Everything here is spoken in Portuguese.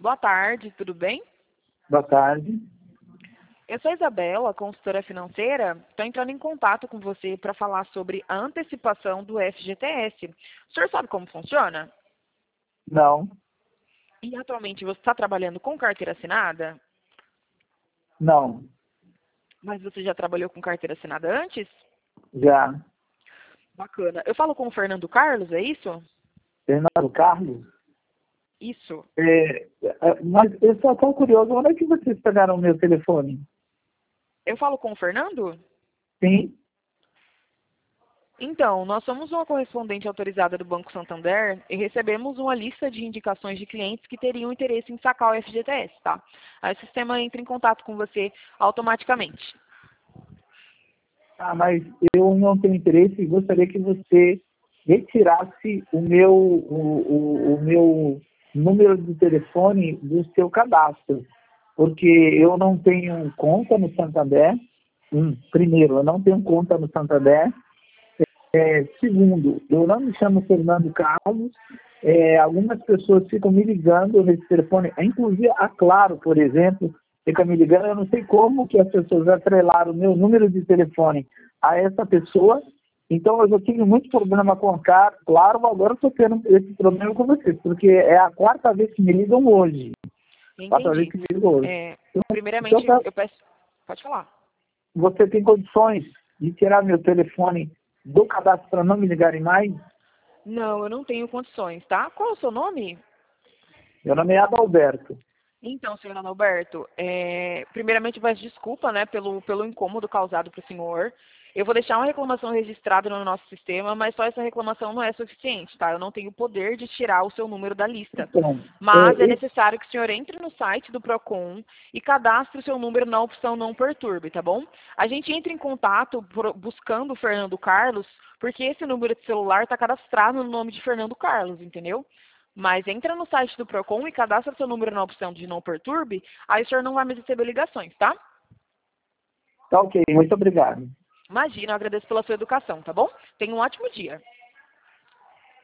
Boa tarde, tudo bem? Boa tarde. Eu sou a Isabela, consultora financeira. Estou entrando em contato com você para falar sobre a antecipação do FGTS. O senhor sabe como funciona? Não, E atualmente você está trabalhando com carteira assinada? não, Mas você já trabalhou com carteira assinada antes? já. Bacana. Eu falo com o Fernando Carlos, é isso? Fernando Carlos? Isso. Mas eu só estou curioso, onde é que vocês pegaram o meu telefone? Eu falo com o Fernando? Sim? Então, nós somos uma correspondente autorizada do Banco Santander e recebemos uma lista de indicações de clientes que teriam interesse em sacar o FGTS, tá? Aí o sistema entra em contato com você automaticamente. Ah, mas eu não tenho interesse e gostaria que você retirasse o meu número de telefone do seu cadastro, porque eu não tenho conta no Santander. Primeiro, eu não tenho conta no Santander. Segundo, eu não me chamo Fernando Carlos. Algumas pessoas ficam me ligando nesse telefone, inclusive a Claro, por exemplo, fica me ligando. Eu não sei como que as pessoas atrelaram o meu número de telefone a essa pessoa. Então, eu já tive muito problema com a Claro, agora eu estou tendo esse problema com vocês, porque é a quarta vez que me ligam hoje. Quarta vez Entendi. que me ligam hoje. Primeiramente, Então, eu peço... Pode falar. você tem condições de tirar meu telefone do cadastro para não me ligarem mais? Não, eu não tenho condições, tá? Qual é o seu nome? Meu nome é Adalberto. Então, senhor Adalberto, primeiramente peço desculpa, né, pelo incômodo causado para o senhor. Eu vou deixar uma reclamação registrada no nosso sistema, mas só essa reclamação não é suficiente, tá? Eu não tenho o poder de tirar o seu número da lista. Então, Mas é necessário que o senhor entre no site do Procon e cadastre o seu número na opção Não Perturbe, tá bom? A gente entra em contato buscando o Fernando Carlos, porque esse número de celular está cadastrado no nome de Fernando Carlos, entendeu? Mas entra no site do Procon e cadastra seu número na opção de Não Perturbe, aí o senhor não vai mais receber ligações, tá? tá ok, muito obrigado. Imagina, eu agradeço pela sua educação, tá bom? Tenha um ótimo dia.